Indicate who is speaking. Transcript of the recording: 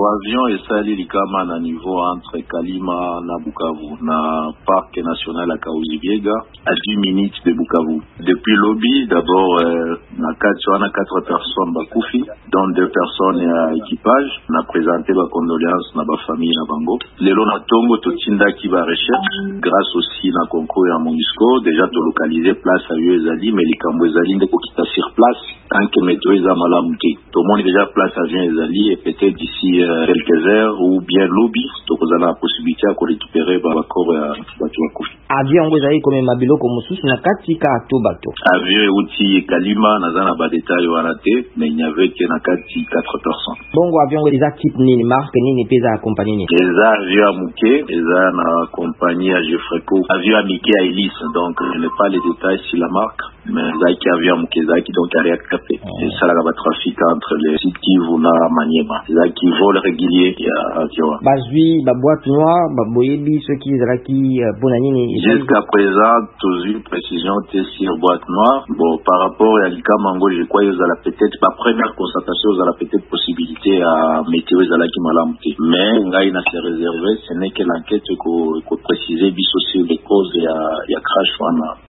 Speaker 1: avion esali likama na niveau entre Kalima na Bukavu na parc national à Kaouzi-Biega à 10 minutes de Bukavu. Depuis lobby, d'abord na 4 personnes bakufi, dont 2 personnes à équipage. On a présenté ma condoléances na ba famille na bango. Lelo na tongo totinda ki ba recherche grâce aussi na concours à Monusco déjà to localiser place à Ezali mais les cambo Ezali ndeko kita sur place tant que météo eza malamu te. Tout le monde déjà place à Ezali et peut-être d'ici quelques heures ou bien lobby to kozala la possibilité à récupérer ba corps ya batu bakufi.
Speaker 2: Avion ngo ezali comme mabiloko mususu na katika atobato.
Speaker 1: Avion uti Kalima nazana ba détail wana te mais il n'y avait que na kati 4 personnes.
Speaker 2: Bongo avion ngo eza type nini marque nini pesa compagnie ni?
Speaker 1: Eza avion muke, eza na compagnie à Jeffreco. Avion amike à Hélice donc je n'ai pas les détails sur la marque mais zaki avion muke zaki donc a réacté. Et ça la ba trafic entre les sites Kivu na Maniema. Zaki vol régulier ya avion.
Speaker 2: Bazui ba boîte noire ba boyebi ceux qui zalaki bona nini?
Speaker 1: Jusqu'à présent, tous une précision sur boîte noire. Bon, par rapport à l'Ikamango, je crois qu'ils ont peut-être, ma première constatation, ils ont peut-être possibilité à météo, ils ont qui malamté. Mais, il a s'est réservé, ce n'est que l'enquête qu'on précisait, bis aussi les causes, il y a crash,